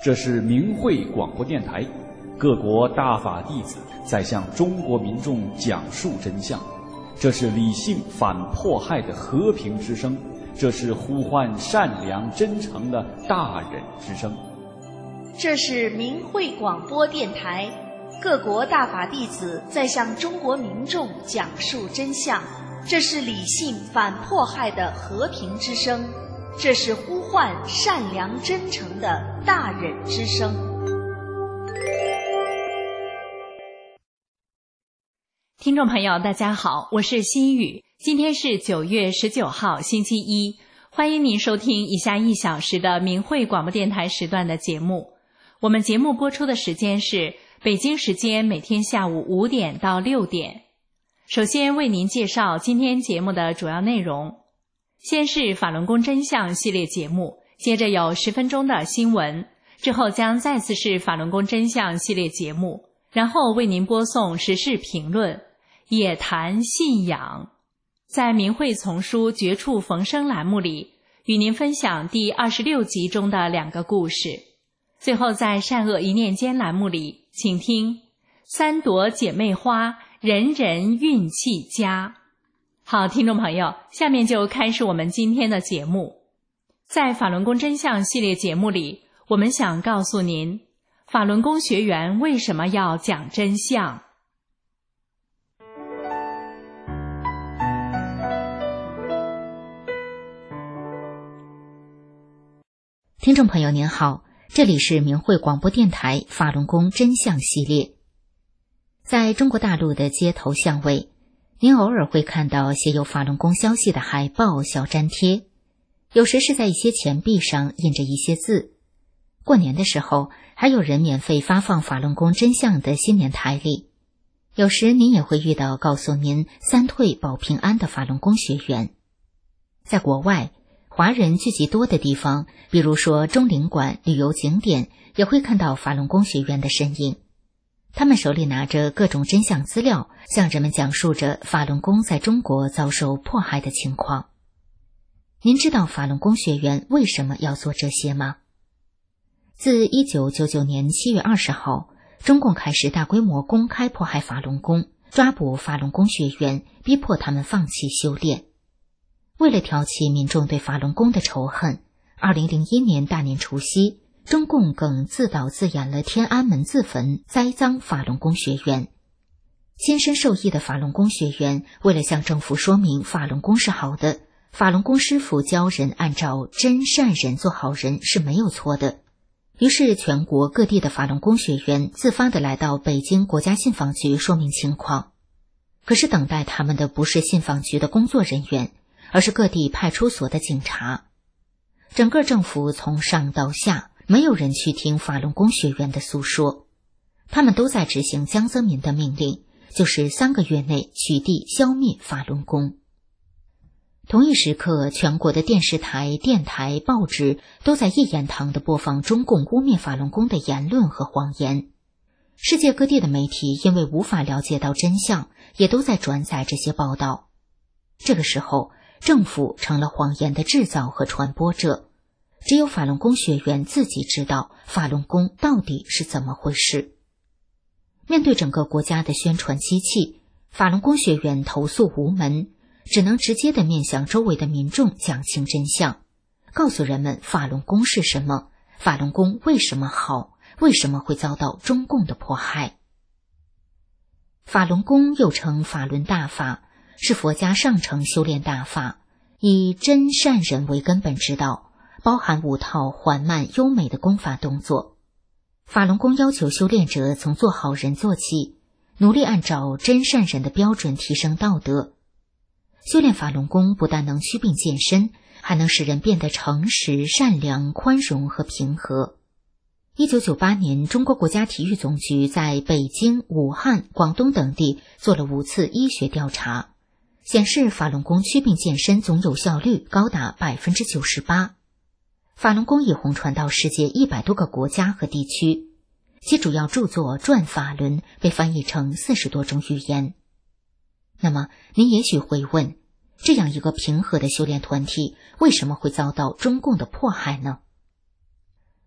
这是明慧广播电台，各国大法弟子在向中国民众讲述真相。这是理性反迫害的和平之声，这是呼唤善良真诚的大忍之声。 这是明慧广播电台，各国大法弟子在向中国民众讲述真相。这是理性反迫害的和平之声，这是呼唤善良真诚的大忍之声。 听众朋友大家好，我是心雨，今天是9月19号星期一，欢迎您收听以下1小时的明慧广播电台时段的节目。我们节目播出的时间是北京时间每天下午5点到6点。首先为您介绍今天节目的主要内容，先是法轮功真相系列节目，接着有10分钟的新闻，之后将再次是法轮功真相系列节目，然后为您播送时事评论，也谈信仰。在明慧丛书绝处逢生栏目里，与您分享第26集中的2个故事。最后在善恶一念间栏目里，请听3朵姐妹花，人人运气佳。好，听众朋友，下面就开始我们今天的节目。在法轮功真相系列节目里，我们想告诉您，法轮功学员为什么要讲真相。 听众朋友您好，这里是明慧广播电台法轮功真相系列。在中国大陆的街头巷尾，您偶尔会看到写有法轮功消息的海报、小粘贴，有时是在一些钱币上印着一些字。过年的时候，还有人免费发放法轮功真相的新年台历。有时您也会遇到告诉您3退保平安的法轮功学员。在国外，华人聚集多的地方，比如说中领馆、旅游景点，也会看到法轮功学员的身影。他们手里拿着各种真相资料，向人们讲述着法轮功在中国遭受迫害的情况。您知道法轮功学员为什么要做这些吗？自1999年7月20号，中共开始大规模公开迫害法轮功，抓捕法轮功学员，逼迫他们放弃修炼。为了挑起民众对法轮功的仇恨，2001年大年除夕，中共更自导自演了天安门自焚，栽赃法轮功学员。亲身受益的法轮功学员为了向政府说明法轮功是好的，法轮功师傅教人按照真善忍做好人是没有错的，于是全国各地的法轮功学员自发地来到北京国家信访局说明情况。可是等待他们的不是信访局的工作人员，而是各地派出所的警察。整个政府从上到下，没有人去听法轮功学员的诉说，他们都在执行江泽民的命令，就是3个月内取缔消灭法轮功。同一时刻，全国的电视台、电台、报纸都在一言堂地播放中共污蔑法轮功的言论和谎言。世界各地的媒体因为无法了解到真相，也都在转载这些报道。这个时候，政府成了谎言的制造和传播者，只有法轮功学员自己知道法轮功到底是怎么回事。面对整个国家的宣传机器，法轮功学员投诉无门，只能直接地面向周围的民众讲清真相，告诉人们法轮功是什么，法轮功为什么好，为什么会遭到中共的迫害。法轮功又称法轮大法，是佛家上乘修炼大法，以真善忍为根本之道，包含5套缓慢优美的功法动作。法轮功要求修炼者从做好人做起，努力按照真善忍的标准提升道德。修炼法轮功不但能祛病健身，还能使人变得诚实、善良、宽容和平和。1998年，中国国家体育总局在北京、武汉、广东等地做了5次医学调查，显示法轮功祛病健身总有效率高达 98%。法轮功已红传到世界100多个国家和地区，其主要著作《转法轮》被翻译成40多种语言。那么您也许会问，这样一个平和的修炼团体为什么会遭到中共的迫害呢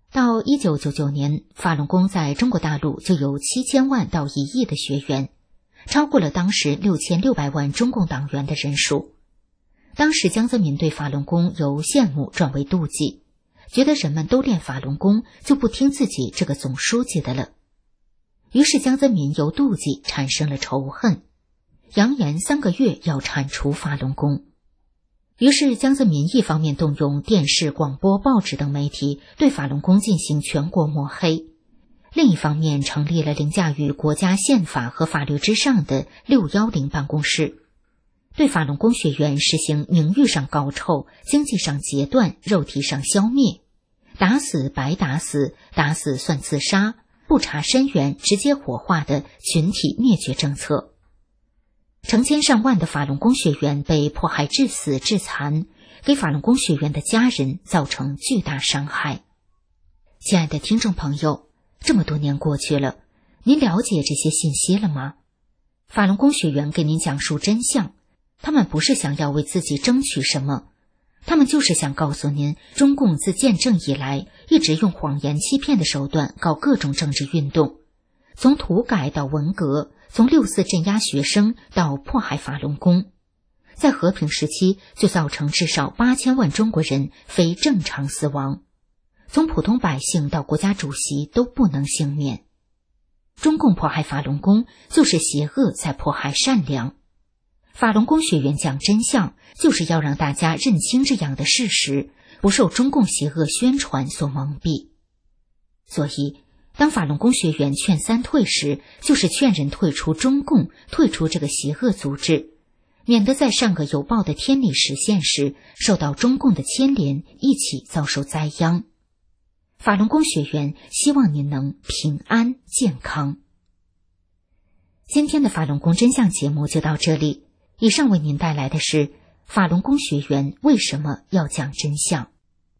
到1999年，法轮功在中国大陆就有7000万到1亿的学员，超过了当时6600万中共党员的人数。当时江泽民对法轮功由羡慕转为妒忌，觉得人们都练法轮功，就不听自己这个总书记的了。于是江泽民由妒忌产生了仇恨，扬言3个月要铲除法轮功。于是江泽民一方面动用电视、广播、报纸等媒体对法轮功进行全国抹黑，另一方面成立了凌驾于国家宪法和法律之上的610办公室，对法轮功学员实行名誉上搞臭、经济上截断、肉体上消灭，打死白打死，打死算自杀，不查深源直接火化的群体灭绝政策。成千上万的法轮功学员被迫害致死致残，给法轮功学员的家人造成巨大伤害。亲爱的听众朋友，这么多年过去了，您了解这些信息了吗？法轮功学员给您讲述真相，他们不是想要为自己争取什么，他们就是想告诉您，中共自建政以来一直用谎言欺骗的手段搞各种政治运动，从土改到文革，从6·4镇压学生到迫害法轮功，在和平时期就造成至少8000万中国人非正常死亡，从普通百姓到国家主席都不能幸免。中共迫害法轮功，就是邪恶在迫害善良。法轮功学员讲真相，就是要让大家认清这样的事实，不受中共邪恶宣传所蒙蔽。所以当法轮功学员劝3退时，就是劝人退出中共，退出这个邪恶组织，免得在上个有报的天理实现时，受到中共的牵连，一起遭受灾殃。法轮功学员希望您能平安健康。今天的法轮功真相节目就到这里，以上为您带来的是法轮功学员为什么要讲真相。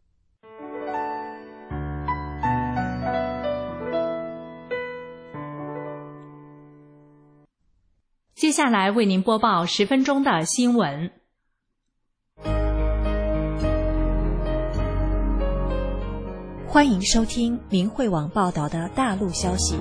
接下来为您播报10分钟的新闻。 欢迎收听明慧网报道的大陆消息。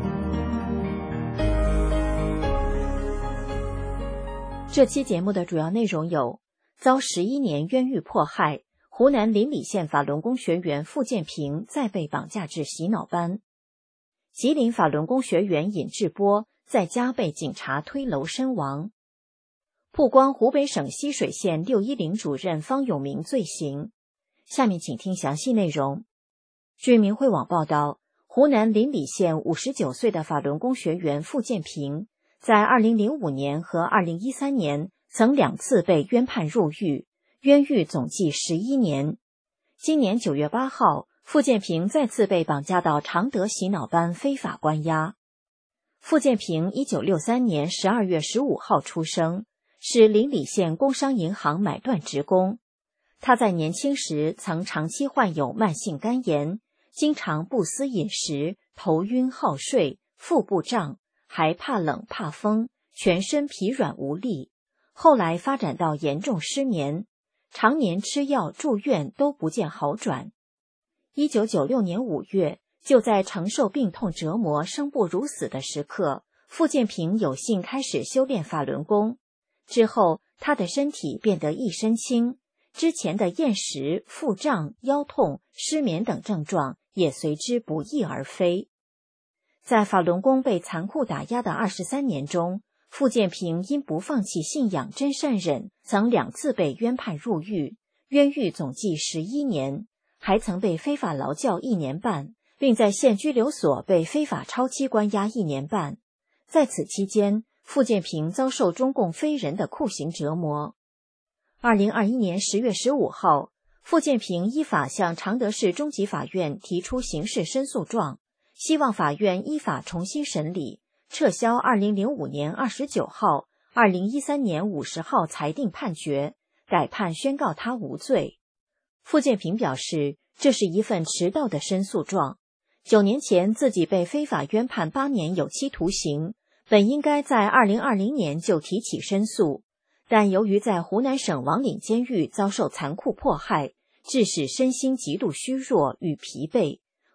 这期节目的主要内容有：遭11年冤狱迫害，湖南临澧县法轮功学员傅建平再被绑架至洗脑班；吉林法轮功学员尹志波在家被警察推楼身亡；曝光湖北省浠水县610主任方永明罪行。下面请听详细内容。据明慧网报道，湖南临澧县59岁的法轮功学员傅建平，在2005年和2013年曾2次被冤判入狱，冤狱总计11年。今年9月8号，傅建平再次被绑架到常德洗脑班非法关押。傅建平1963年12月15号出生，是临澧县工商银行买断职工。他在年轻时曾长期患有慢性肝炎，经常不思饮食，头晕好睡，腹部胀，还怕冷怕风，全身疲软无力。后来发展到严重失眠，常年吃药住院都不见好转。1996年5月，就在承受病痛折磨、生不如死的时刻，傅建平有幸开始修炼法轮功。之后，他的身体变得一身轻，之前的厌食、腹胀、腰痛、失眠等症状也随之不翼而飞。在法轮功被残酷打压的23年中，傅建平因不放弃信仰真善忍，曾2次被冤判入狱，冤狱总计11年，还曾被非法劳教1年半，并在县拘留所被非法超期关押1年半。在此期间，傅建平遭受中共非人的酷刑折磨。2021年10月15号，傅建平依法向常德市中级法院提出刑事申诉状，希望法院依法重新审理，撤销2005年29号、2013年50号裁定判决，改判宣告他无罪。傅建平表示，这是一份迟到的申诉状。9年前自己被非法冤判8年有期徒刑，本应该在2020年就提起申诉，但由于在湖南省王岭监狱遭受残酷迫害，致使身心极度虚弱与疲惫，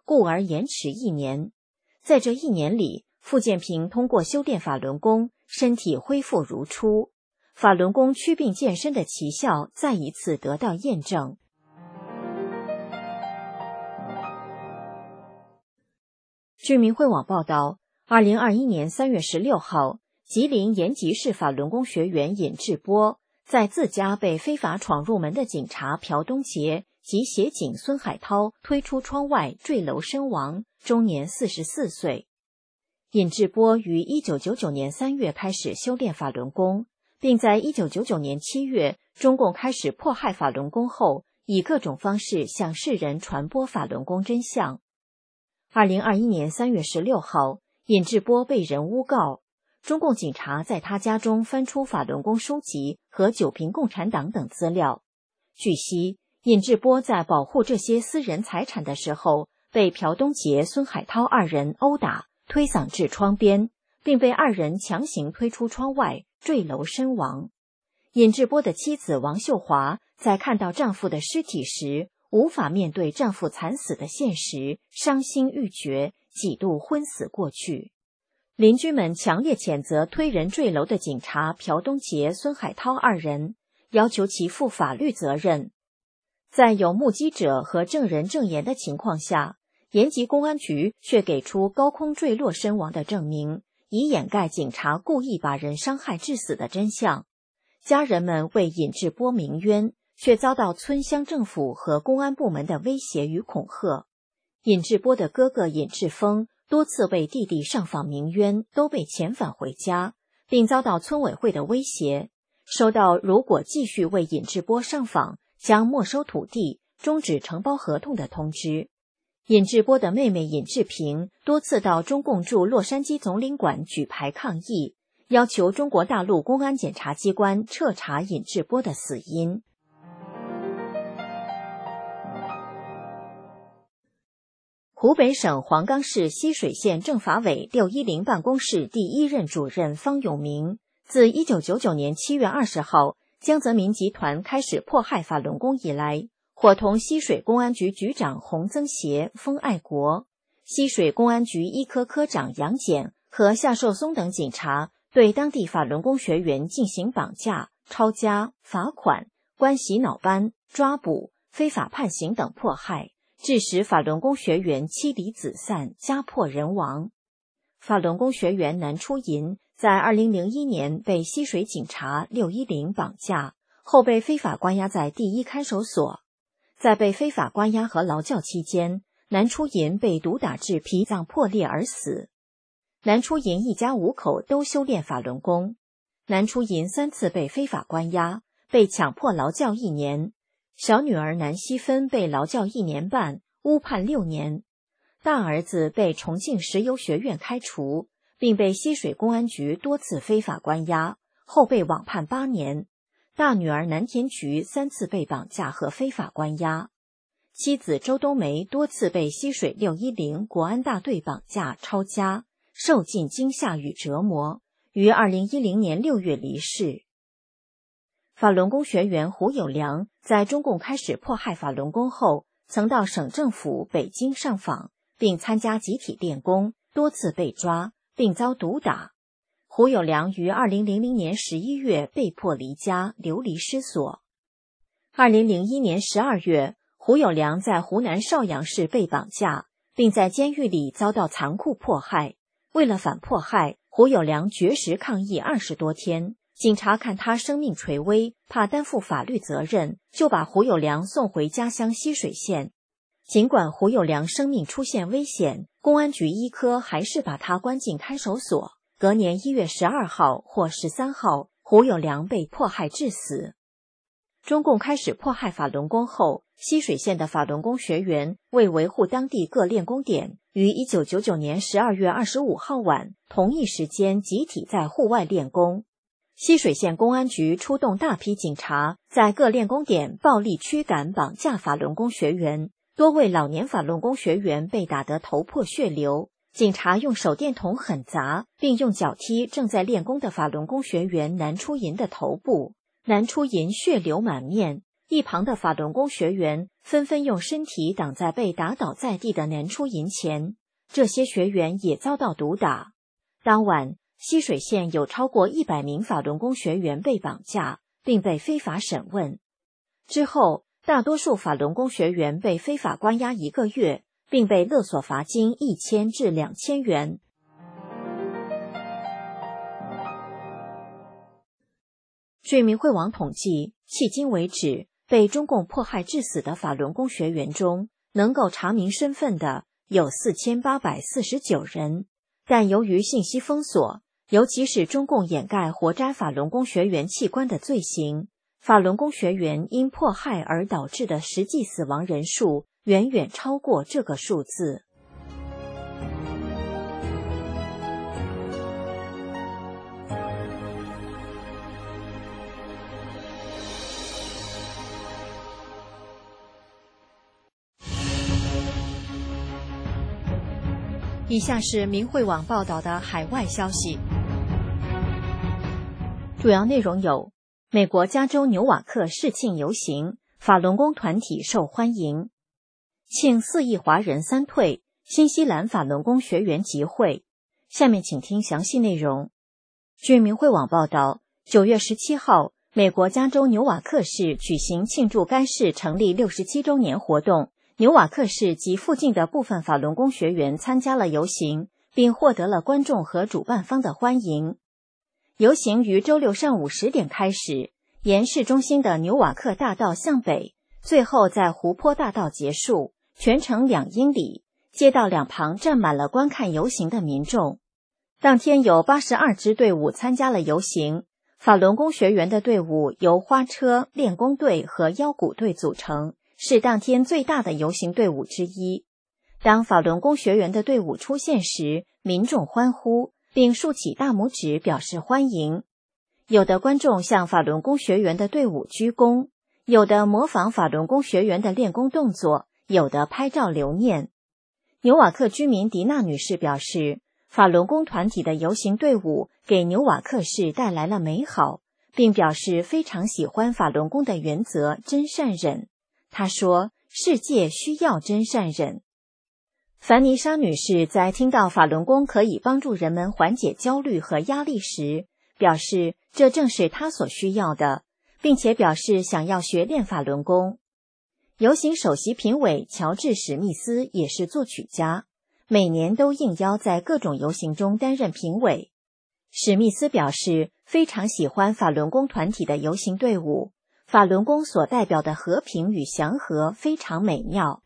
故而延迟1年。在这1年里，傅建平通过修炼法轮功，身体恢复如初，法轮功祛病健身的奇效再一次得到验证。据明慧网报道，2021年3月16号，吉林延吉市法轮功学员尹志波在自家被非法闯入门的警察朴东杰及协警孙海涛推出窗外坠楼身亡，终年44岁。尹志波于1999年3月开始修炼法轮功，并在1999年7月中共开始迫害法轮功后，以各种方式向世人传播法轮功真相。2021年3月16号，尹志波被人诬告，中共警察在他家中翻出法轮功书籍和九评共产党等资料。据悉，尹志波在保护这些私人财产的时候，被朴东杰、孙海涛2人殴打，推搡至窗边，并被2人强行推出窗外，坠楼身亡。尹志波的妻子王秀华在看到丈夫的尸体时，无法面对丈夫惨死的现实，伤心欲绝，几度昏死过去。邻居们强烈谴责推人坠楼的警察朴东杰、孙海涛2人，要求其负法律责任。在有目击者和证人证言的情况下，延吉公安局却给出高空坠落身亡的证明，以掩盖警察故意把人伤害致死的真相。家人们为尹志波鸣冤，却遭到村乡政府和公安部门的威胁与恐吓。尹志波的哥哥尹志峰多次为弟弟上访鸣冤，都被遣返回家，并遭到村委会的威胁，收到如果继续为尹志波上访，将没收土地、终止承包合同的通知。尹志波的妹妹尹志平多次到中共驻洛杉矶总领馆举牌抗议，要求中国大陆公安检察机关彻查尹志波的死因。湖北省黄冈市浠水县政法委610办公室第1任主任方永明，自1999年7月20号江泽民集团开始迫害法轮功以来，伙同浠水公安局局长洪增协、封爱国、浠水公安局医科科长杨检和夏寿松等警察，对当地法轮功学员进行绑架、抄家、罚款、关洗脑班、抓捕、非法判刑等迫害，致使法轮功学员妻离子散，家破人亡。法轮功学员南初银在2001年被浠水警察610绑架，后被非法关押在第一看守所。在被非法关押和劳教期间，南初银被毒打至脾脏破裂而死。南初银一家5口都修炼法轮功。南初银3次被非法关押，被强迫劳教1年。小女儿南希芬被劳教1年半，误判6年。大儿子被重庆石油学院开除，并被浠水公安局多次非法关押，后被网判8年。大女儿南田菊3次被绑架和非法关押。妻子周冬梅多次被浠水610国安大队绑架、抄家，受尽惊吓与折磨，于2010年6月离世。法轮功学员胡友良在中共开始迫害法轮功后，曾到省政府北京上访，并参加集体练功，多次被抓，并遭毒打。胡友良于2000年11月被迫离家，流离失所。2001年12月，胡友良在湖南邵阳市被绑架，并在监狱里遭到残酷迫害。为了反迫害，胡友良绝食抗议20多天。警察看他生命垂危，怕担负法律责任，就把胡友良送回家乡浠水县。尽管胡友良生命出现危险，公安局医科还是把他关进看守所。隔年1月12号或13号，胡友良被迫害致死。中共开始迫害法轮功后，浠水县的法轮功学员为维护当地各练功点，于1999年12月25号晚同一时间集体在户外练功。浠水县公安局出动大批警察，在各练功点暴力驱赶、绑架法轮功学员，多位老年法轮功学员被打得头破血流。警察用手电筒狠砸，并用脚踢正在练功的法轮功学员南初银的头部，南初银血流满面， 一旁的法轮功学员纷纷用身体挡在被打倒在地的年初营前，这些学员也遭到毒打。当晚，溪水县有超过100名法轮功学员被绑架，并被非法审问。之后，大多数法轮功学员被非法关押1个月，并被勒索罚金1000至2000元。据明慧网统计，迄今为止，被中共迫害致死的法轮功学员中，能够查明身份的有4849人，但由于信息封锁，尤其是中共掩盖活摘法轮功学员器官的罪行，法轮功学员因迫害而导致的实际死亡人数远远超过这个数字。以下是明慧网报道的海外消息，主要内容有：美国加州纽瓦克世庆游行，法轮功团体受欢迎；庆4亿华人三退，新西兰法轮功学员集会。下面请听详细内容。据明慧网报道，9月17号，美国加州纽瓦克市举行庆祝该市成立67周年活动。纽瓦克市及附近的部分法轮功学员参加了游行，并获得了观众和主办方的欢迎。游行于周六上午10点开始，沿市中心的纽瓦克大道向北，最后在湖泊大道结束，全程2英里。街道两旁站满了观看游行的民众。当天有82支队伍参加了游行，法轮功学员的队伍由花车、练功队和腰鼓队组成，是当天最大的游行队伍之一。当法轮功学员的队伍出现时，民众欢呼，并竖起大拇指表示欢迎。有的观众向法轮功学员的队伍鞠躬，有的模仿法轮功学员的练功动作，有的拍照留念。纽瓦克居民迪娜女士表示，法轮功团体的游行队伍给纽瓦克市带来了美好，并表示非常喜欢法轮功的原则真善忍。她说，世界需要真善忍。凡妮莎女士在听到法轮功可以帮助人们缓解焦虑和压力时，表示这正是她所需要的，并且表示想要学练法轮功。游行首席评委乔治·史密斯也是作曲家，每年都应邀在各种游行中担任评委。史密斯表示非常喜欢法轮功团体的游行队伍，法轮功所代表的和平与祥和非常美妙。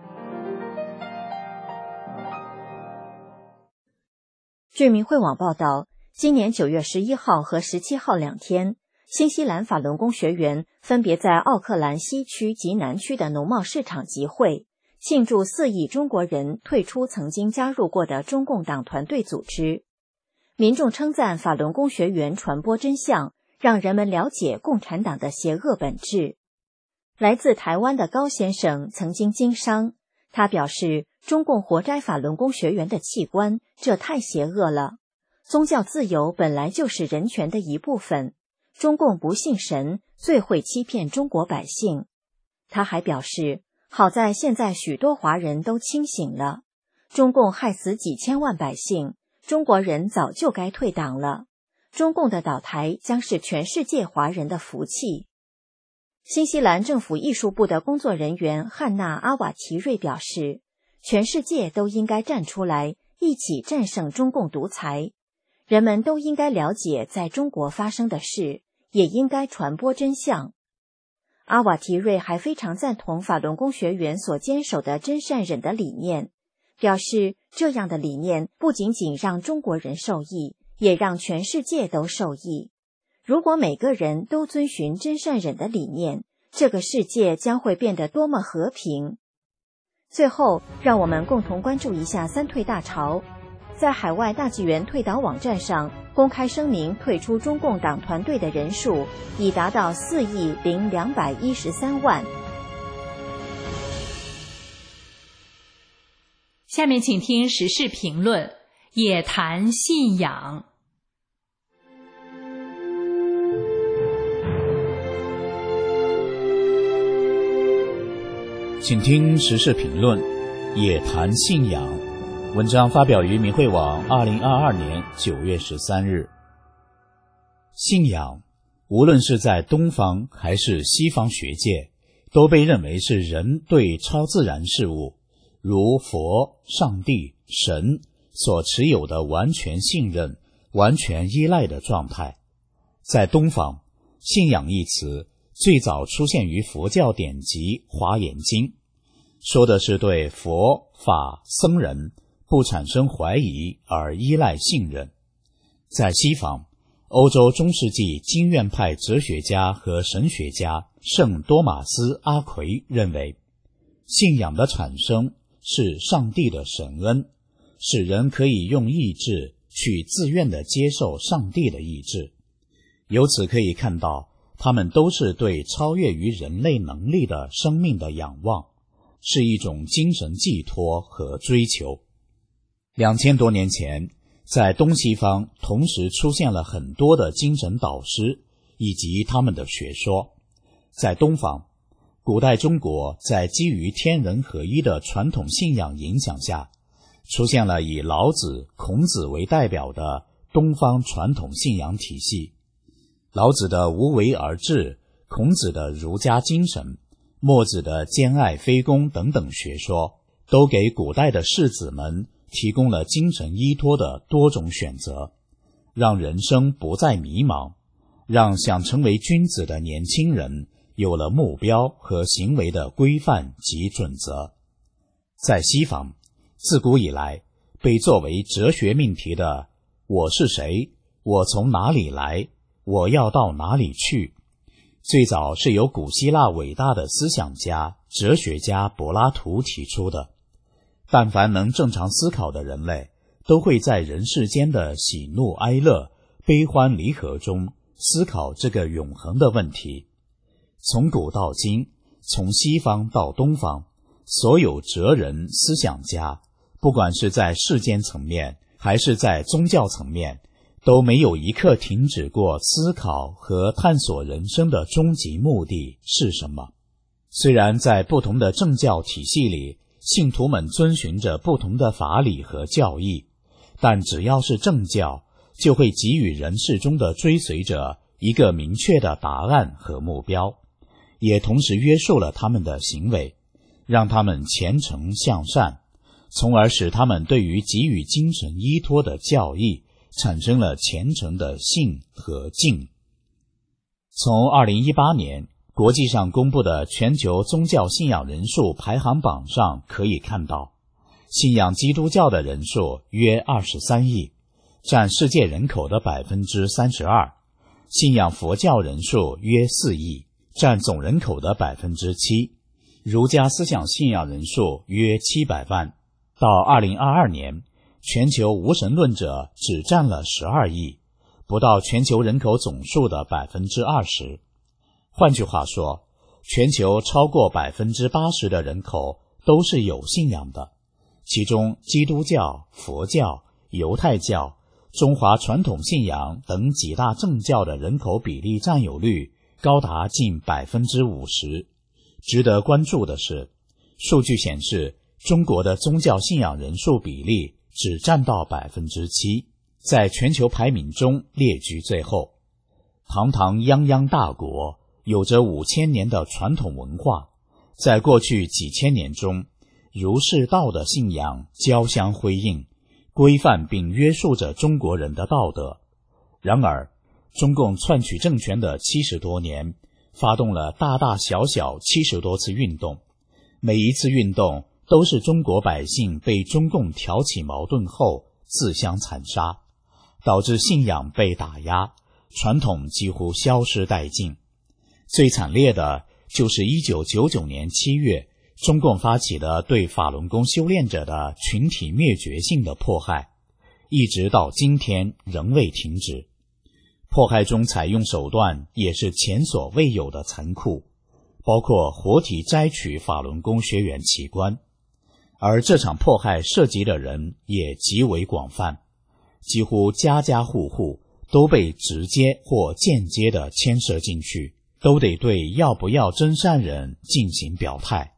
据明慧网报道，今年9月11号和17号2天，新西兰法轮功学员分别在奥克兰西区及南区的农贸市场集会，庆祝4亿中国人退出曾经加入过的中共党团队组织。民众称赞法轮功学员传播真相，让人们了解共产党的邪恶本质。来自台湾的高先生曾经经商，他表示中共活摘法轮功学员的器官，这太邪恶了。宗教自由本来就是人权的一部分，中共不信神，最会欺骗中国百姓。他还表示，好在现在许多华人都清醒了，中共害死几千万百姓，中国人早就该退党了。中共的倒台将是全世界华人的福气。新西兰政府艺术部的工作人员汉娜·阿瓦提瑞表示，全世界都应该站出来，一起战胜中共独裁。人们都应该了解在中国发生的事，也应该传播真相。阿瓦提瑞还非常赞同法轮功学员所坚守的真善忍的理念，表示这样的理念不仅仅让中国人受益，也让全世界都受益。如果每个人都遵循真善忍的理念，这个世界将会变得多么和平。最后，让我们共同关注一下三退大潮。在海外大纪元退党网站上公开声明退出中共党团队的人数已达到4亿0213万。 下面请听时事评论，也谈信仰。 请听时事评论，也谈信仰。文章发表于明慧网2022年9月13日。信仰，无论是在东方还是西方学界，都被认为是人对超自然事物，如佛、上帝、神所持有的完全信任、完全依赖的状态。在东方，信仰一词最早出现于佛教典籍《华严经》，说的是对佛法僧人不产生怀疑而依赖信任。在西方，欧洲中世纪经院派哲学家和神学家圣多马斯·阿奎认为，信仰的产生是上帝的神恩，使人可以用意志去自愿地接受上帝的意志。由此可以看到，他们都是对超越于人类能力的生命的仰望，是一种精神寄托和追求。2000多年前，在东西方同时出现了很多的精神导师以及他们的学说。在东方，古代中国在基于天人合一的传统信仰影响下，出现了以老子、孔子为代表的东方传统信仰体系。老子的无为而治，孔子的儒家精神，墨子的兼爱非攻等等学说，都给古代的士子们提供了精神依托的多种选择，让人生不再迷茫，让想成为君子的年轻人有了目标和行为的规范及准则。在西方，自古以来被作为哲学命题的我是谁，我从哪里来，我要到哪里去，最早是由古希腊伟大的思想家、哲学家柏拉图提出的。但凡能正常思考的人类，都会在人世间的喜怒哀乐、悲欢离合中思考这个永恒的问题。从古到今，从西方到东方，所有哲人、思想家，不管是在世间层面还是在宗教层面，都没有一刻停止过思考和探索人生的终极目的是什么。虽然在不同的政教体系里，信徒们遵循着不同的法理和教义，但只要是正教，就会给予人世中的追随者一个明确的答案和目标，也同时约束了他们的行为，让他们虔诚向善，从而使他们对于给予精神依托的教义产生了虔诚的信和敬。从2018年国际上公布的全球宗教信仰人数排行榜上可以看到，信仰基督教的人数约23亿，占世界人口的 32%， 信仰佛教人数约4亿，占总人口的 7%， 儒家思想信仰人数约700万。到2022年，全球无神论者只占了12亿，不到全球人口总数的 20%。换句话说，全球超过 80% 的人口都是有信仰的，其中基督教、佛教、犹太教、中华传统信仰等几大正教的人口比例占有率高达近 50%。 值得关注的是，数据显示中国的宗教信仰人数比例只占到 7%， 在全球排名中列居最后。堂堂泱泱大国，有着5000年的传统文化，在过去几千年中，儒释道的信仰交相辉映，规范并约束着中国人的道德。然而，中共篡取政权的70多年，发动了大大小小70多次运动，每一次运动都是中国百姓被中共挑起矛盾后自相残杀，导致信仰被打压，传统几乎消失殆尽。最惨烈的就是1999年7月，中共发起的对法轮功修炼者的群体灭绝性的迫害，一直到今天仍未停止。迫害中采用手段也是前所未有的残酷，包括活体摘取法轮功学员器官。而这场迫害涉及的人也极为广泛，几乎家家户户都被直接或间接地牵涉进去，都得对要不要真善忍进行表态，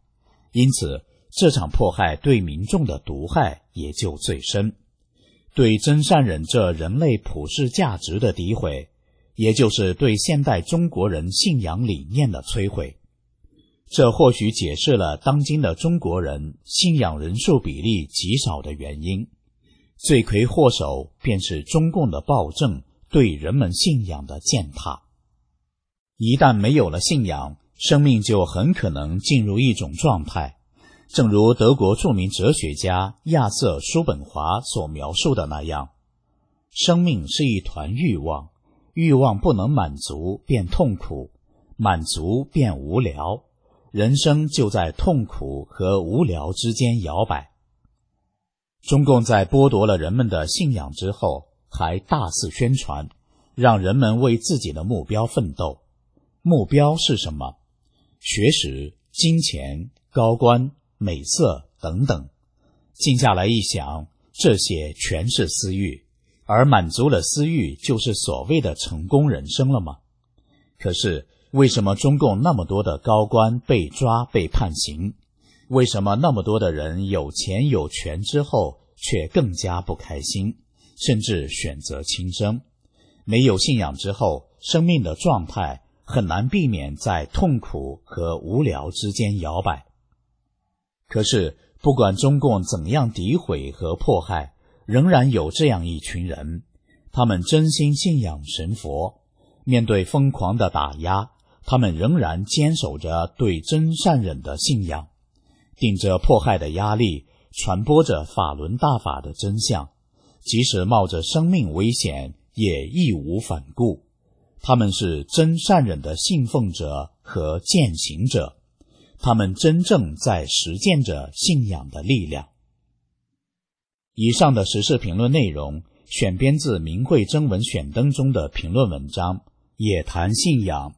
因此这场迫害对民众的毒害也就最深。对真善忍这人类普世价值的诋毁，也就是对现代中国人信仰理念的摧毁。这或许解释了当今的中国人信仰人数比例极少的原因，罪魁祸首便是中共的暴政对人们信仰的践踏。一旦没有了信仰，生命就很可能进入一种状态，正如德国著名哲学家亚瑟·叔本华所描述的那样，生命是一团欲望，欲望不能满足便痛苦，满足便无聊，人生就在痛苦和无聊之间摇摆。中共在剥夺了人们的信仰之后，还大肆宣传，让人们为自己的目标奋斗。目标是什么？学识、金钱、高官、美色等等。静下来一想，这些全是私欲，而满足了私欲就是所谓的成功人生了吗？可是为什么中共那么多的高官被抓被判刑？为什么那么多的人有钱有权之后却更加不开心，甚至选择轻生？没有信仰之后，生命的状态很难避免在痛苦和无聊之间摇摆。可是不管中共怎样诋毁和迫害，仍然有这样一群人，他们真心信仰神佛，面对疯狂的打压，他们仍然坚守着对真善忍的信仰，顶着迫害的压力，传播着法轮大法的真相，即使冒着生命危险也义无反顾。他们是真善忍的信奉者和践行者，他们真正在实践着信仰的力量。以上的时事评论内容选编自明慧征文选登中的评论文章《也谈信仰》。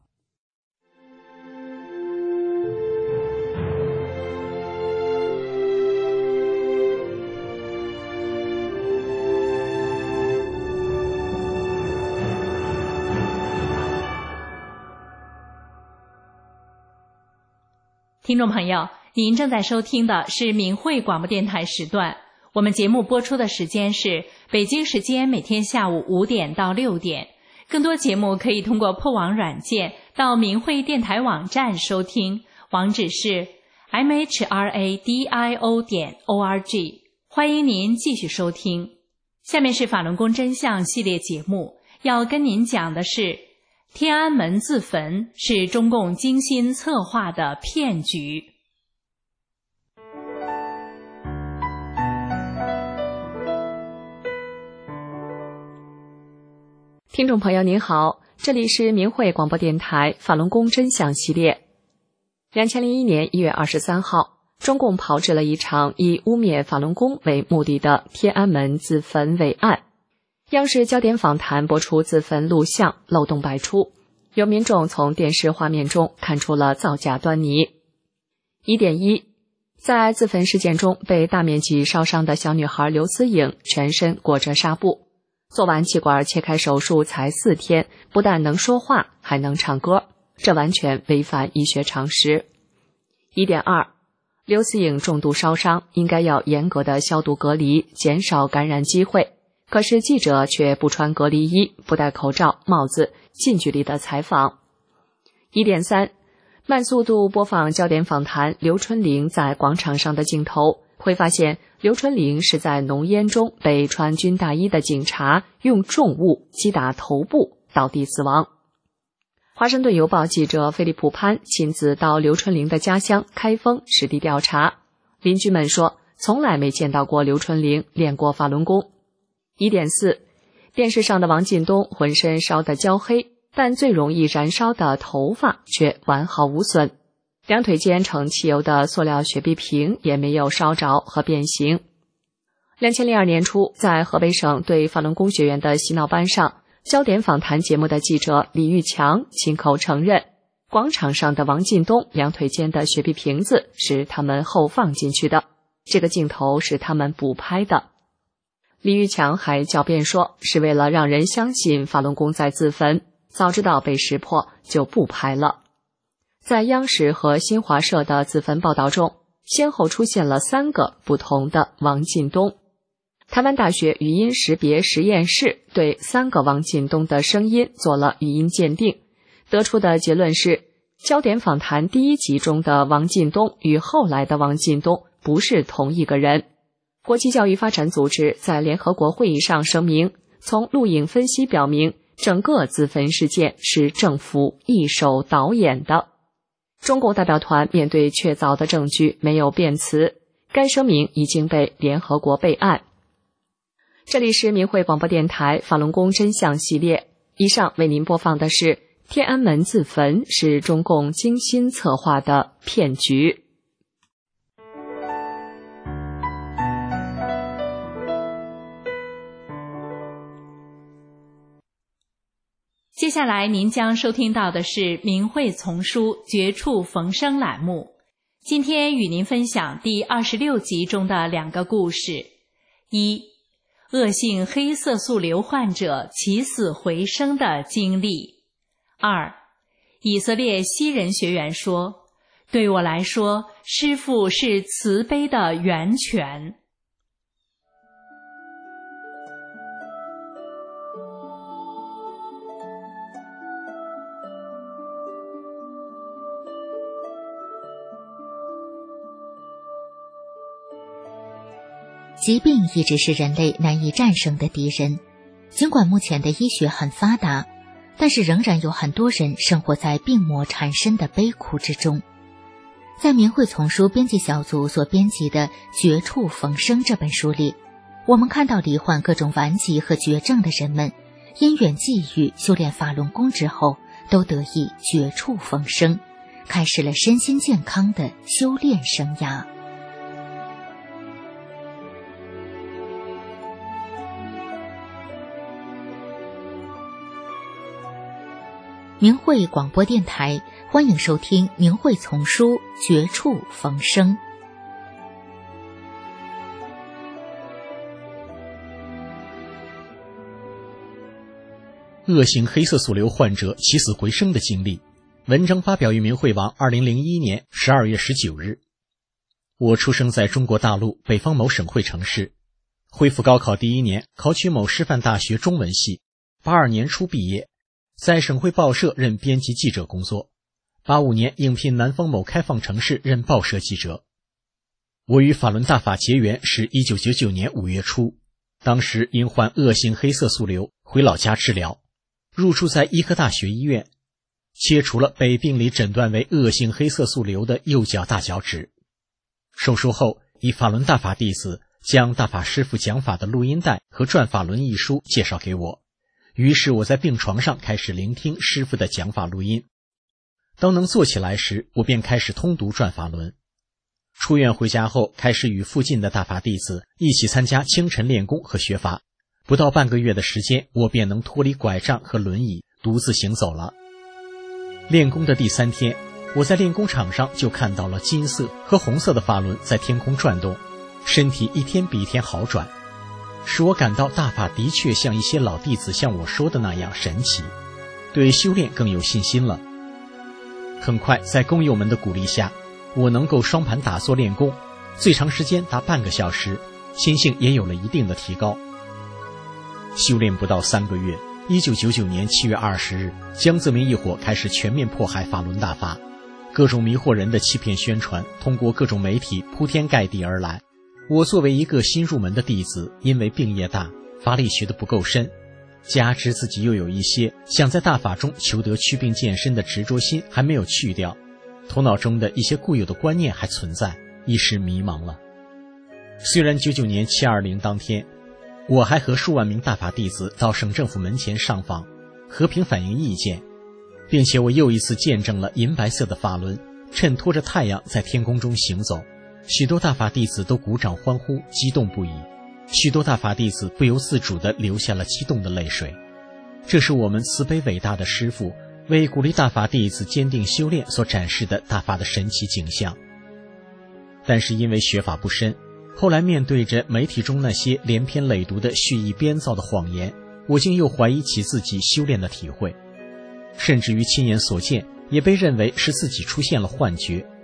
听众朋友，您正在收听的是明慧广播电台时段，我们节目播出的时间是北京时间每天下午5点到6点。更多节目可以通过破网软件到明慧电台网站收听，网址是 mhradio.org。欢迎您继续收听。下面是法轮功真相系列节目，要跟您讲的是天安门自焚是中共精心策划的骗局。 听众朋友您好，这里是明慧广播电台法轮功真相系列。2001年1月23号，中共炮制了一场以污蔑法轮功为目的的天安门自焚伪案。央视焦点访谈播出自焚录像，漏洞百出，有民众从电视画面中看出了造假端倪。1.1， 在自焚事件中被大面积烧伤的小女孩刘思颖全身裹着纱布，做完气管切开手术才4天，不但能说话，还能唱歌，这完全违反医学常识。1.2， 刘思颖重度烧伤，应该要严格的消毒隔离，减少感染机会。可是记者却不穿隔离衣，不戴口罩、帽子，近距离的采访。1.3， 慢速度播放焦点访谈刘春玲在广场上的镜头，会发现刘春玲是在浓烟中被穿军大衣的警察用重物击打头部，倒地死亡。华盛顿邮报记者菲利普潘亲自到刘春玲的家乡开封实地调查，邻居们说从来没见到过刘春玲练过法轮功。1.4， 电视上的王进东浑身烧得焦黑，但最容易燃烧的头发却完好无损，两腿间盛汽油的塑料雪碧瓶也没有烧着和变形。2002年初，在河北省对法轮功学员的洗脑班上，焦点访谈节目的记者李玉强亲口承认，广场上的王进东两腿间的雪碧瓶子是他们后放进去的，这个镜头是他们补拍的。李玉强还狡辩说，是为了让人相信法轮功在自焚，早知道被识破就不拍了。在央视和新华社的自焚报道中， 先后出现了3个不同的王进东。台湾大学语音识别实验室对3个王进东的声音做了语音鉴定，得出的结论是，焦点访谈第1集中的王进东与后来的王进东不是同一个人。国际教育发展组织在联合国会议上声明，从录影分析表明，整个自焚事件是政府一手导演的。中共代表团面对确凿的证据没有辩词，该声明已经被联合国备案。这里是明慧广播电台法轮功真相系列，以上为您播放的是天安门自焚是中共精心策划的骗局。 接下来您将收听到的是明慧丛书绝处逢生栏目，今天与您分享第26集中的2个故事。1、恶性黑色素瘤患者起死回生的经历。2、以色列西人学员说，对我来说，师父是慈悲的源泉。 疾病一直是人类难以战胜的敌人，尽管目前的医学很发达，但是仍然有很多人生活在病魔缠身的悲苦之中。在明慧丛书编辑小组所编辑的《绝处逢生》这本书里，我们看到罹患各种顽疾和绝症的人们，因缘际遇修炼法轮功之后，都得以绝处逢生，开始了身心健康的修炼生涯。明慧广播电台，欢迎收听明慧丛书绝处逢生。 恶性黑色素瘤患者起死回生的经历，文章发表于明慧网2001年12月19日。我出生在中国大陆北方某省会城市，恢复高考第1年考取某师范大学中文系，82年初毕业，在省会报社任编辑记者工作，85年应聘南方某开放城市任报社记者。我与法轮大法结缘是1999年5月初，当时因患恶性黑色素瘤回老家治疗，入住在医科大学医院，切除了被病理诊断为恶性黑色素瘤的右脚大脚趾。手术后，以法轮大法弟子将大法师父讲法的录音带和《转法轮》一书介绍给我，于是我在病床上开始聆听师父的讲法录音。当能坐起来时，我便开始通读《转法轮》。出院回家后，开始与附近的大法弟子一起参加清晨练功和学法。不到半个月的时间，我便能脱离拐杖和轮椅，独自行走了。练功的第3天，我在练功场上就看到了金色和红色的法轮在天空转动，身体一天比一天好转，使我感到大法的确像一些老弟子向我说的那样神奇，对修炼更有信心了。很快，在工友们的鼓励下，我能够双盘打坐练功，最长时间达半个小时，心性也有了一定的提高。修炼不到3个月，1999年7月20日，江泽民一伙开始全面迫害法轮大法，各种迷惑人的欺骗宣传通过各种媒体铺天盖地而来。我作为一个新入门的弟子，因为病业大，法理学得不够深，加之自己又有一些想在大法中求得祛病健身的执着心还没有去掉，头脑中的一些固有的观念还存在，一时迷茫了。虽然99年720当天，我还和数万名大法弟子到省政府门前上访，和平反映意见，并且我又一次见证了银白色的法轮衬托着太阳在天空中行走，许多大法弟子都鼓掌欢呼，激动不已，许多大法弟子不由自主地流下了激动的泪水。这是我们慈悲伟大的师父为鼓励大法弟子坚定修炼所展示的大法的神奇景象。但是因为学法不深，后来面对着媒体中那些连篇累牍的蓄意编造的谎言，我竟又怀疑起自己修炼的体会，甚至于亲眼所见也被认为是自己出现了幻觉。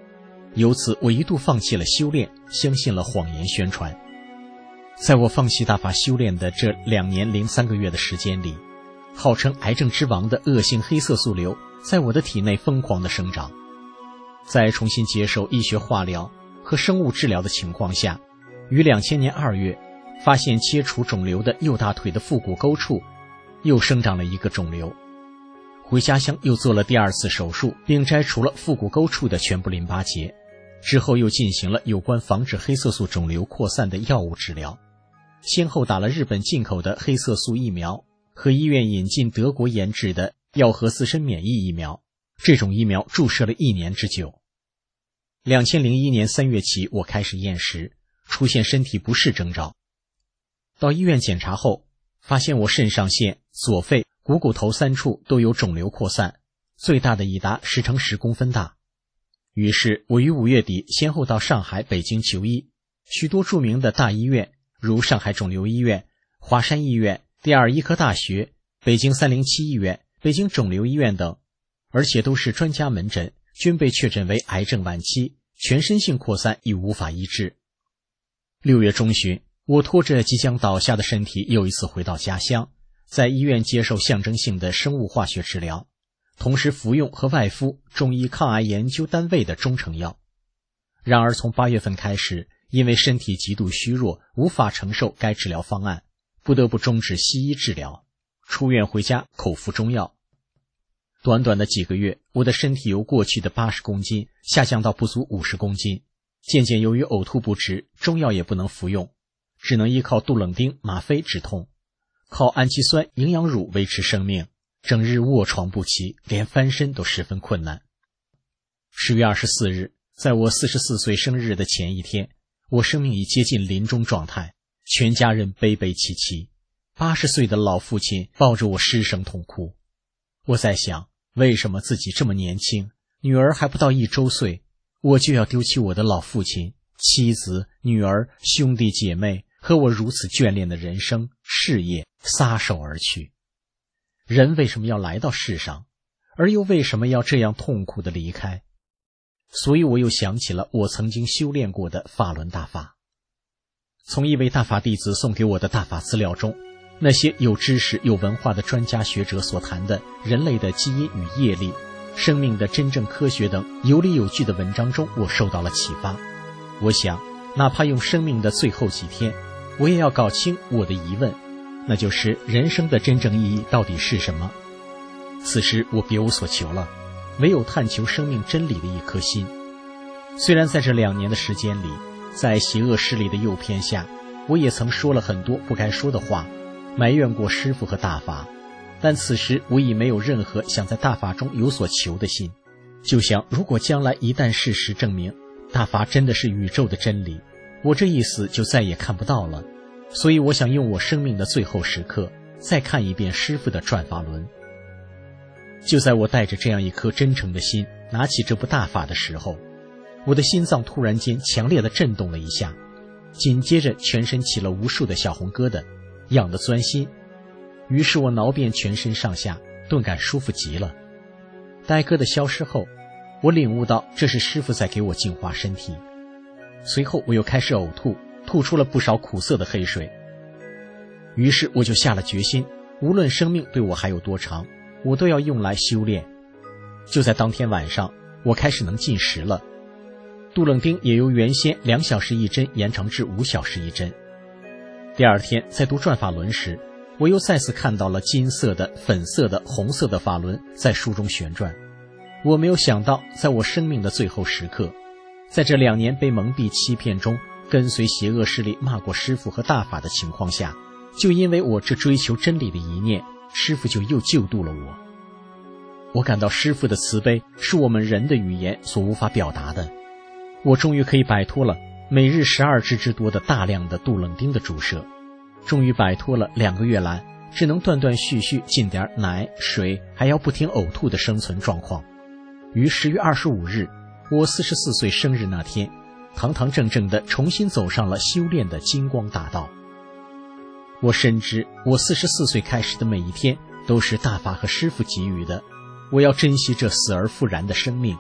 由此我一度放弃了修炼，相信了谎言宣传。在我放弃大法修炼的这2年零3个月的时间里，号称癌症之王的恶性黑色素瘤在我的体内疯狂地生长。在重新接受医学化疗和生物治疗的情况下，于2000年2月发现切除肿瘤的右大腿的腹股沟处又生长了一个肿瘤。回家乡又做了第2次手术，并摘除了腹股沟处的全部淋巴结，之后又进行了有关防止黑色素肿瘤扩散的药物治疗，先后打了日本进口的黑色素疫苗和医院引进德国研制的药核自身免疫疫苗，这种疫苗注射了1年之久。2001年3月起，我开始厌食，出现身体不适征兆。到医院检查后，发现我肾上腺、左肺、股骨头3处都有肿瘤扩散，最大的已达10乘10公分大。于是我于5月底先后到上海、北京求医，许多著名的大医院，如上海肿瘤医院、华山医院、第二医科大学、北京307医院、北京肿瘤医院等，而且都是专家门诊，均被确诊为癌症晚期，全身性扩散已无法医治。6月中旬，我拖着即将倒下的身体又一次回到家乡，在医院接受象征性的生物化学治疗，同时服用和外敷中医抗癌研究单位的中成药。然而从8月份开始，因为身体极度虚弱，无法承受该治疗方案，不得不终止西医治疗，出院回家口服中药。短短的几个月，我的身体由过去的80公斤下降到不足50公斤，渐渐由于呕吐不止，中药也不能服用，只能依靠杜冷丁、吗啡止痛，靠氨基酸、营养乳维持生命，整日卧床不起，连翻身都十分困难。10月24日，在我44岁生日的前一天，我生命已接近临终状态，全家人悲悲戚戚，80岁的老父亲抱着我失声痛哭。我在想，为什么自己这么年轻，女儿还不到1周岁，我就要丢弃我的老父亲、妻子、女儿、兄弟姐妹和我如此眷恋的人生、事业，撒手而去。人为什么要来到世上，而又为什么要这样痛苦地离开？所以我又想起了我曾经修炼过的法轮大法。从一位大法弟子送给我的大法资料中，那些有知识有文化的专家学者所谈的人类的基因与业力、生命的真正科学等有理有据的文章中，我受到了启发。我想，哪怕用生命的最后几天，我也要搞清我的疑问，那就是人生的真正意义到底是什么？此时我别无所求了，唯有探求生命真理的一颗心。虽然在这2年的时间里，在邪恶势力的诱骗下，我也曾说了很多不该说的话，埋怨过师父和大法，但此时我已没有任何想在大法中有所求的心。就想，如果将来一旦事实证明大法真的是宇宙的真理，我这一死就再也看不到了。所以我想用我生命的最后时刻，再看一遍师父的转法轮。就在我带着这样一颗真诚的心拿起这部大法的时候，我的心脏突然间强烈地震动了一下，紧接着全身起了无数的小红疙瘩，痒得钻心。于是我挠遍全身上下，顿感舒服极了。呆疙瘩消失后，我领悟到这是师父在给我净化身体。随后我又开始呕吐，吐出了不少苦涩的黑水。于是我就下了决心，无论生命对我还有多长，我都要用来修炼。就在当天晚上，我开始能进食了。杜冷丁也由原先2小时1针延长至5小时1针。第二天在读转法轮时，我又再次看到了金色的、粉色的、红色的法轮在书中旋转。我没有想到，在我生命的最后时刻，在这2年被蒙蔽欺骗中，跟随邪恶势力骂过师父和大法的情况下，就因为我这追求真理的一念，师父就又救度了我。我感到师父的慈悲是我们人的语言所无法表达的。我终于可以摆脱了每日12支之多的大量的杜冷丁的注射，终于摆脱了2个月来只能断断续续进点奶水还要不停呕吐的生存状况。于10月25日，我44岁生日那天，堂堂正正地重新走上了修炼的金光大道。我深知我44岁开始的每一天都是大法和师父给予的，我要珍惜这死而复燃的生命，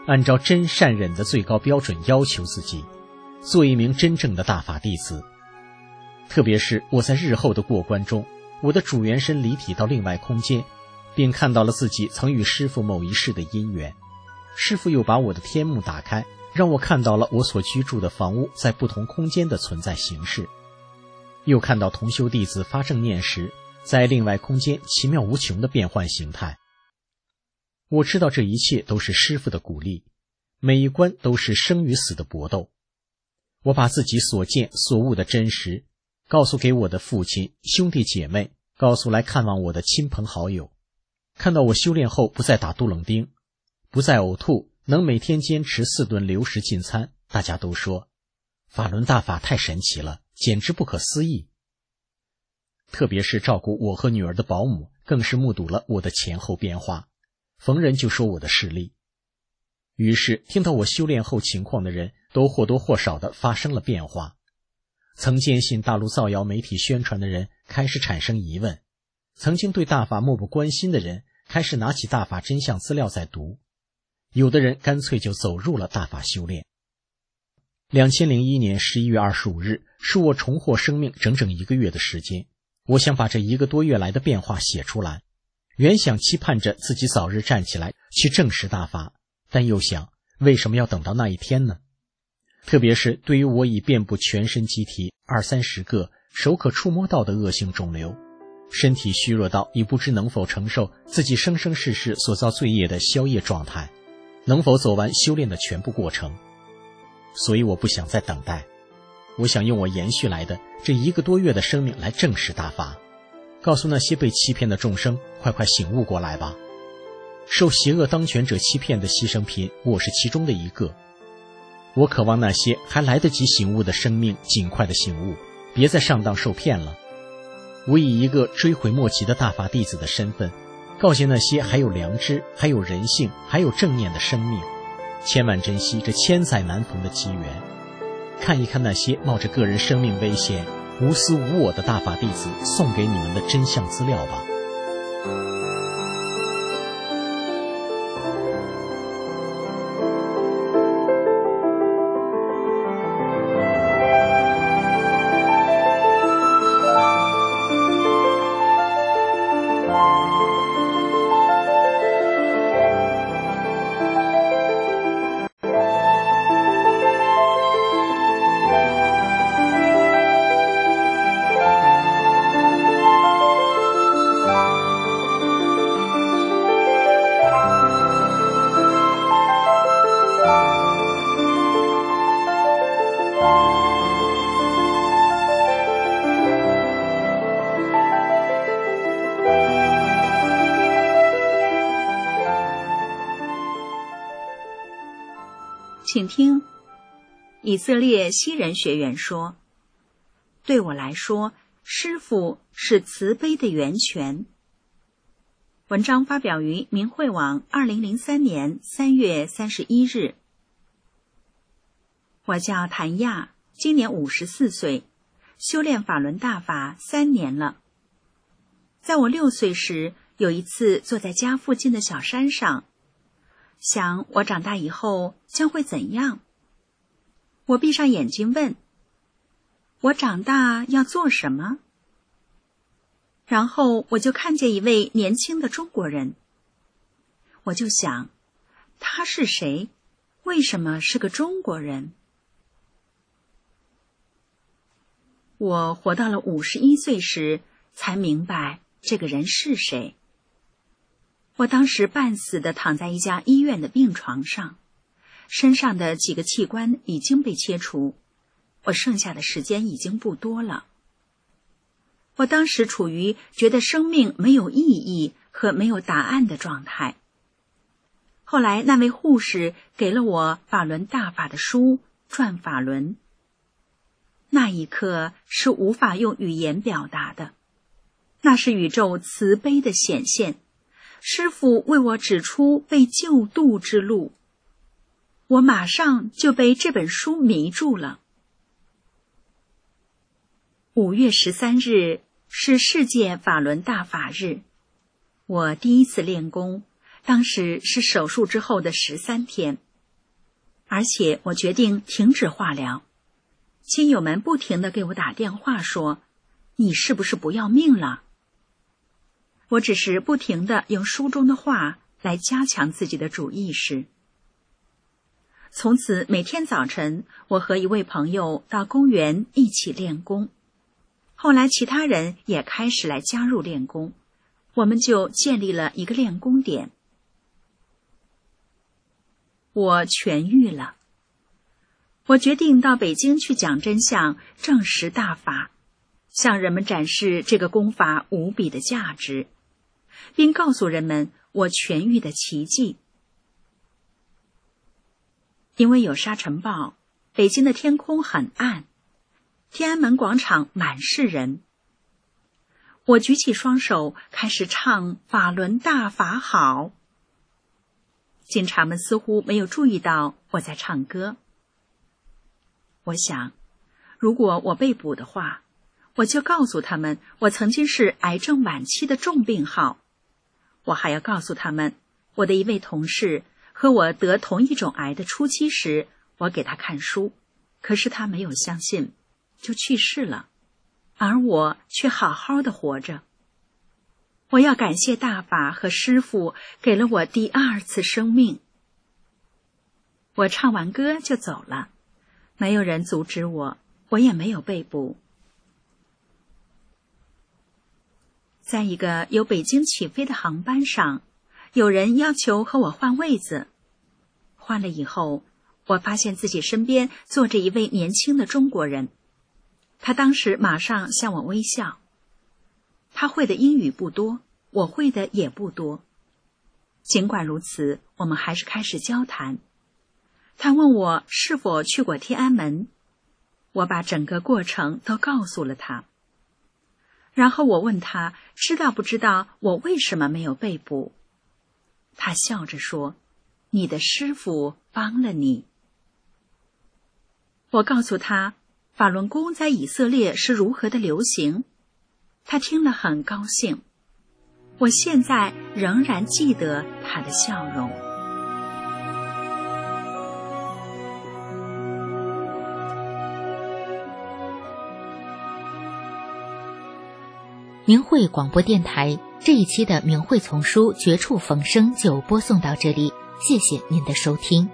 按照真善忍的最高标准要求自己，做一名真正的大法弟子。特别是我在日后的过关中，我的主元身离体到另外空间，并看到了自己曾与师父某一世的因缘。师父又把我的天目打开，让我看到了我所居住的房屋在不同空间的存在形式，又看到同修弟子发正念时在另外空间奇妙无穷的变换形态。我知道这一切都是师父的鼓励，每一关都是生与死的搏斗。我把自己所见所悟的真实告诉给我的父亲、兄弟姐妹，告诉来看望我的亲朋好友。看到我修炼后不再打杜冷丁，不再呕吐，能每天坚持4顿流食进餐，大家都说法轮大法太神奇了，简直不可思议。特别是照顾我和女儿的保姆，更是目睹了我的前后变化，逢人就说我的视力。于是听到我修炼后情况的人都或多或少地发生了变化。曾坚信大陆造谣媒体宣传的人开始产生疑问，曾经对大法漠不关心的人开始拿起大法真相资料在读，有的人干脆就走入了大法修炼。2001年11月25日是我重获生命整整1个月的时间，我想把这1个多月来的变化写出来，原想期盼着自己早日站起来去证实大法，但又想为什么要等到那一天呢？特别是对于我已遍布全身机体20-30个手可触摸到的恶性肿瘤，身体虚弱到已不知能否承受自己生生世世所造罪业的消业状态，能否走完修炼的全部过程。所以我不想再等待，我想用我延续来的这1个多月的生命来证实大法，告诉那些被欺骗的众生，快快醒悟过来吧。受邪恶当权者欺骗的牺牲品，我是其中的一个。我渴望那些还来得及醒悟的生命尽快的醒悟，别再上当受骗了。我以一个追悔莫及的大法弟子的身份，告诫那些还有良知、还有人性、还有正念的生命，千万珍惜这千载难逢的机缘。看一看那些冒着个人生命危险、无私无我的大法弟子送给你们的真相资料吧。 请听，以色列西人学员说，对我来说，师父是慈悲的源泉。文章发表于明慧网2003年3月31日。我叫谭亚，今年54岁，修炼法轮大法3年了。在我6岁时，有一次坐在家附近的小山上，想我长大以后将会怎样。我闭上眼睛问，我长大要做什么？然后我就看见一位年轻的中国人。我就想，他是谁？为什么是个中国人？我活到了51岁时，才明白这个人是谁。我当时半死地躺在一家医院的病床上，身上的几个器官已经被切除，我剩下的时间已经不多了。我当时处于觉得生命没有意义和没有答案的状态。后来那位护士给了我法轮大法的书《转法轮》，那一刻是无法用语言表达的，那是宇宙慈悲的显现。师父为我指出被救度之路，我马上就被这本书迷住了。5月13日是世界法轮大法日，我第一次练功，当时是手术之后的13天。 而且我决定停止化疗。亲友们不停地给我打电话说，你是不是不要命了？我只是不停地用书中的话来加强自己的主意识。从此每天早晨，我和一位朋友到公园一起练功。后来其他人也开始来加入练功，我们就建立了一个练功点。我痊愈了。我决定到北京去讲真相，证实大法，向人们展示这个功法无比的价值，并告诉人们我痊愈的奇迹。因为有沙尘暴，北京的天空很暗，天安门广场满是人。我举起双手，开始唱法轮大法好。警察们似乎没有注意到我在唱歌。我想，如果我被捕的话，我就告诉他们我曾经是癌症晚期的重病号。我还要告诉他们，我的一位同事和我得同一种癌的初期时，我给他看书，可是他没有相信，就去世了，而我却好好的活着。我要感谢大法和师父给了我第二次生命。我唱完歌就走了，没有人阻止我，我也没有被捕。在一个由北京起飞的航班上，有人要求和我换位子。换了以后，我发现自己身边坐着一位年轻的中国人，他当时马上向我微笑。他会的英语不多，我会的也不多。尽管如此，我们还是开始交谈。他问我是否去过天安门，我把整个过程都告诉了他。然后我问他知道不知道我为什么没有被捕。他笑着说，你的师父帮了你。我告诉他法轮功在以色列是如何的流行，他听了很高兴。我现在仍然记得他的笑容。 明慧广播电台这一期的明慧丛书绝处逢生就播送到这里，谢谢您的收听。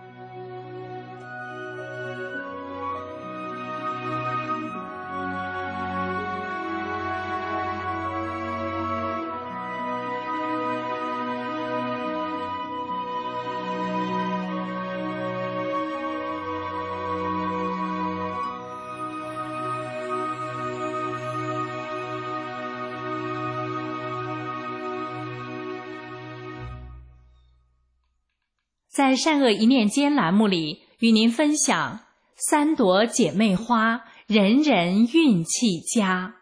在善恶一念间栏目里，与您分享3朵姐妹花，人人运气佳。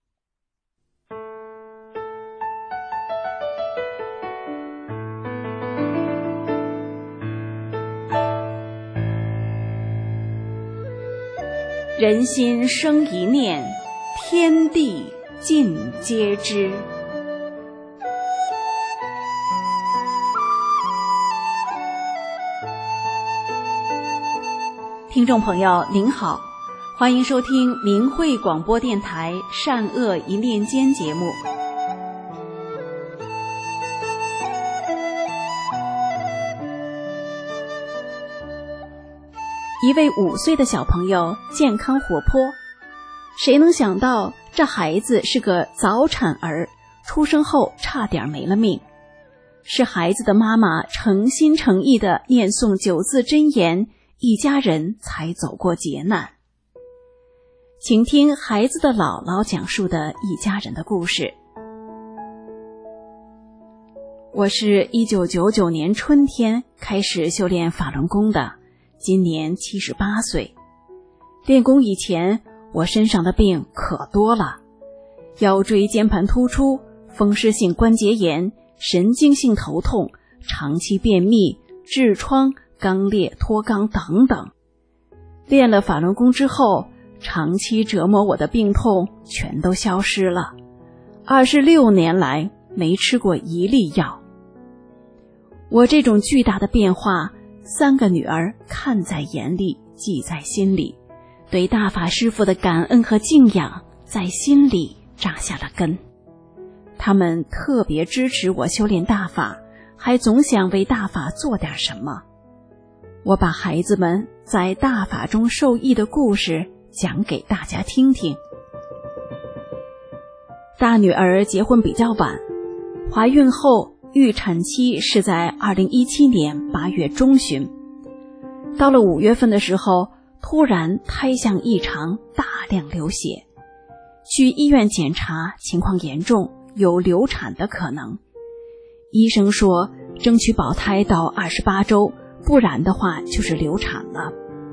人心生一念，天地尽皆知。听众朋友您好，欢迎收听明慧广播电台善恶一念间节目。一位5岁的小朋友健康活泼，谁能想到这孩子是个早产儿，出生后差点没了命。是孩子的妈妈诚心诚意地念诵9字真言，一家人才走过劫难。请听孩子的姥姥讲述的一家人的故事。我是1999年春天开始修炼法轮功的，今年78岁。练功以前，我身上的病可多了，腰椎间盘突出、风湿性关节炎、神经性头痛、长期便秘、痔疮、肛裂脱肛等等。练了法轮功之后，长期折磨我的病痛全都消失了。26年来没吃过一粒药。我这种巨大的变化 3个女儿看在眼里，记在心里，对大法师父的感恩和敬仰在心里扎下了根。他们特别支持我修炼大法，还总想为大法做点什么。我把孩子们在大法中受益的故事讲给大家听听。大女儿结婚比较晚，怀孕后预产期是在2017年8月中旬。到了5月份的时候，突然胎相异常，大量流血。去医院检查，情况严重，有流产的可能。医生说争取保胎到28周，不然的话就是流产了。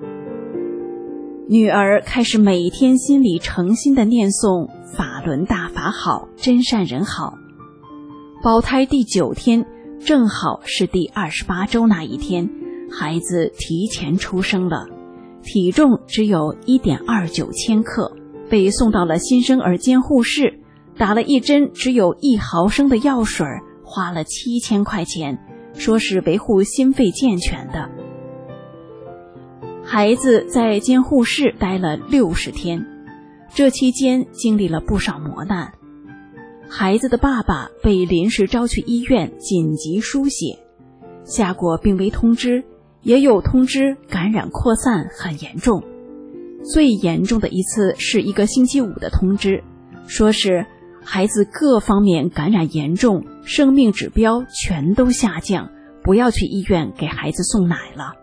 女儿开始每天心里诚心的念诵法轮大法好，真善人好。保胎第9天，正好是第28周那一天，孩子提前出生了，体重只有 1.29千克，被送到了新生儿监护室，打了一针只有1毫升的药水，花了7000块钱，说是维护心肺健全的。孩子在监护室待了60天，这期间经历了不少磨难。孩子的爸爸被临时招去医院紧急输血，下过病危通知，也有通知感染扩散很严重。最严重的一次是一个星期5的通知，说是孩子各方面感染严重，生命指标全都下降，不要去医院给孩子送奶了。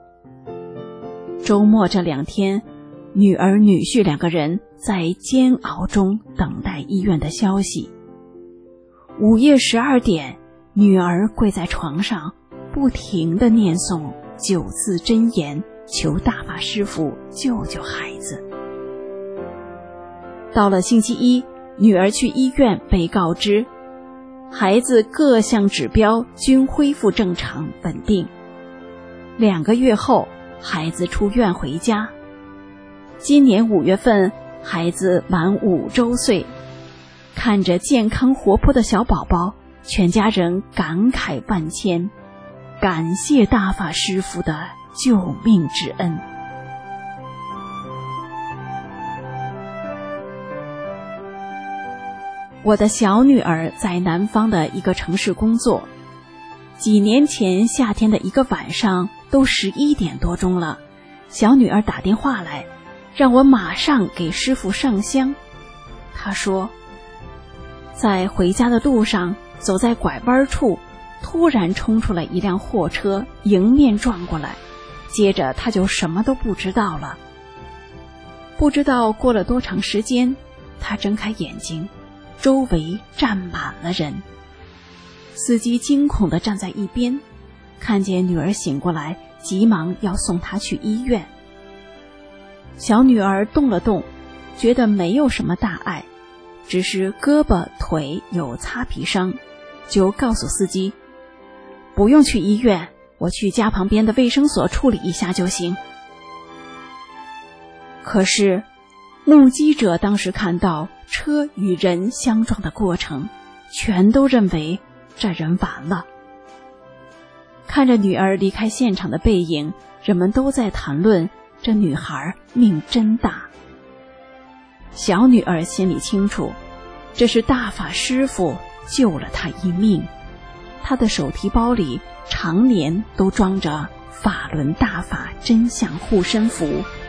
周末这2天，女儿女婿2个人在煎熬中等待医院的消息。午夜12点，女儿跪在床上，不停地念诵9字真言，求大法师父救救孩子。到了星期1，女儿去医院被告知，孩子各项指标均恢复正常稳定。2个月后，孩子出院回家。今年5月份，孩子满5周岁，看着健康活泼的小宝宝，全家人感慨万千，感谢大法师父的救命之恩。我的小女儿在南方的一个城市工作，几年前夏天的一个晚上，都11点多钟了，小女儿打电话来，让我马上给师父上香。她说，在回家的路上，走在拐弯处，突然冲出来一辆货车，迎面撞过来，接着她就什么都不知道了。不知道过了多长时间，她睁开眼睛，周围站满了人。司机惊恐地站在一边，看见女儿醒过来，急忙要送她去医院。小女儿动了动，觉得没有什么大碍，只是胳膊腿有擦皮伤，就告诉司机，不用去医院，我去家旁边的卫生所处理一下就行。可是目击者当时看到车与人相撞的过程，全都认为这人完了。看着女儿离开现场的背影，人们都在谈论这女孩命真大。小女儿心里清楚，这是大法师父救了她一命。她的手提包里常年都装着法轮大法真相护身符。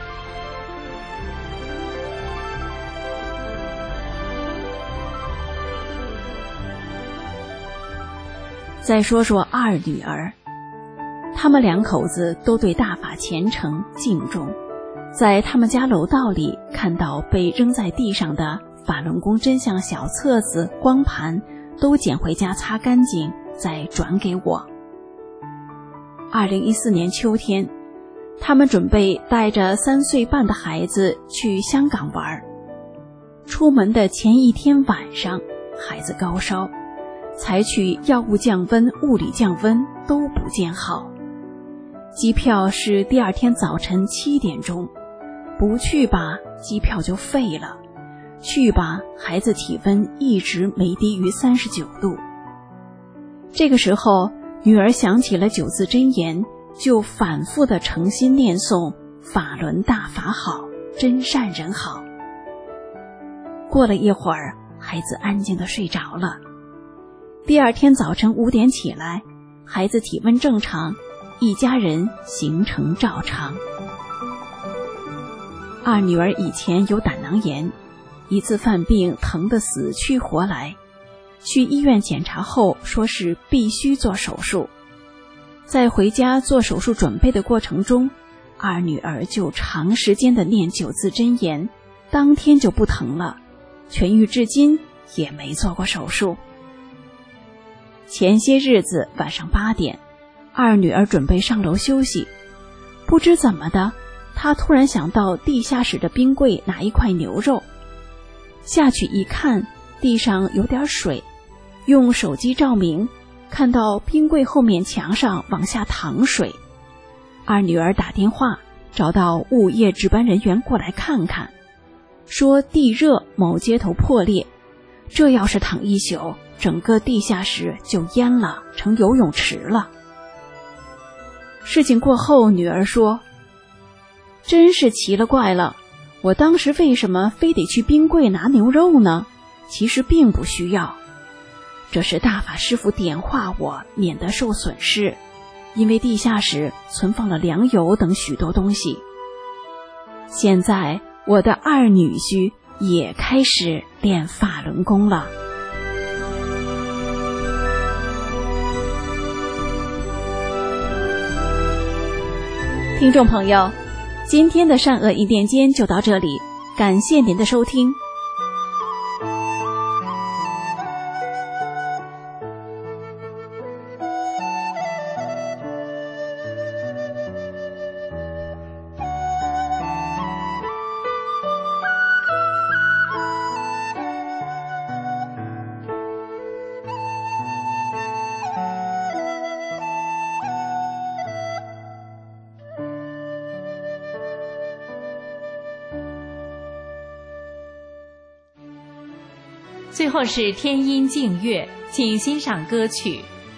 再说说二女儿，他们2口子都对大法虔诚敬重，在他们家楼道里看到被扔在地上的法轮功真相小册子、光盘，都捡回家擦干净，再转给我。2014年秋天，他们准备带着3岁半的孩子去香港玩。出门的前一天晚上，孩子高烧，采取药物降温、物理降温都不见好。机票是第2天早晨7点钟，不去吧，机票就废了；去吧，孩子体温一直没低于39度。这个时候，女儿想起了9字真言， 就反复地诚心念诵法轮大法好，真善人好。过了一会儿，孩子安静地睡着了。第二天早晨5点起来，孩子体温正常，一家人行程照常。二女儿以前有胆囊炎，一次犯病疼得死去活来，去医院检查后说是必须做手术。在回家做手术准备的过程中，二女儿就长时间的念9字真言，当天就不疼了，痊愈至今也没做过手术。前些日子晚上8点，二女儿准备上楼休息，不知怎么的，她突然想到地下室的冰柜拿一块牛肉，下去一看，地上有点水，用手机照明，看到冰柜后面墙上往下淌水。二女儿打电话找到物业值班人员过来看看，说地热某接头破裂，这要是淌一宿，整个地下室就淹了，成游泳池了。事情过后，女儿说，真是奇了怪了，我当时为什么非得去冰柜拿牛肉呢？其实并不需要，这是大法师父点化我，免得受损失，因为地下室存放了粮油等许多东西。现在我的二女婿也开始练法轮功了。听众朋友，今天的善恶一念间就到这里，感谢您的收听。 最后是天音净月，请欣赏歌曲。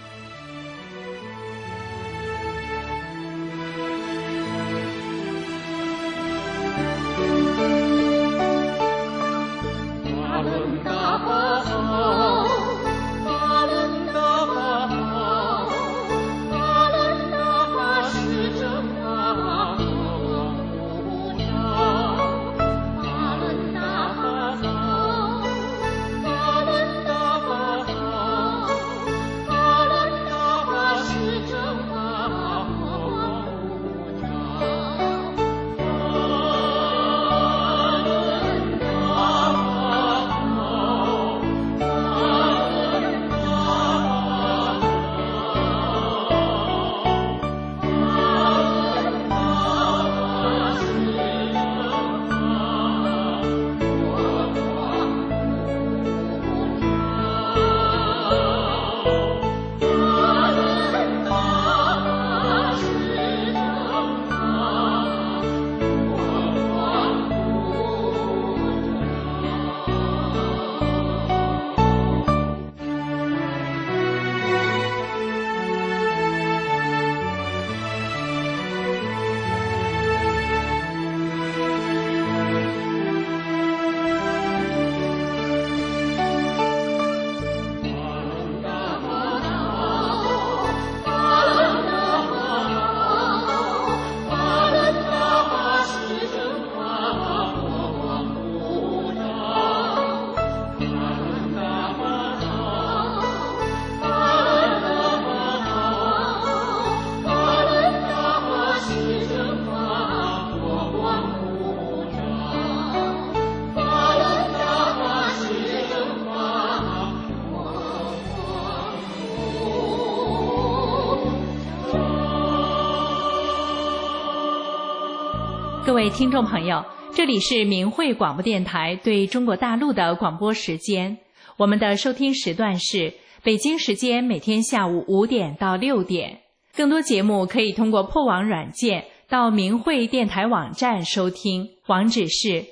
各位听众朋友，这里是明慧广播电台对中国大陆的广播时间。我们的收听时段是北京时间每天下午5点到6点。更多节目可以通过破网软件到明慧电台网站收听，网址是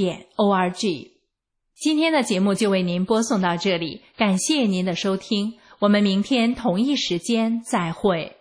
mhradio.org。今天的节目就为您播送到这里，感谢您的收听， 我们明天同一时间再会。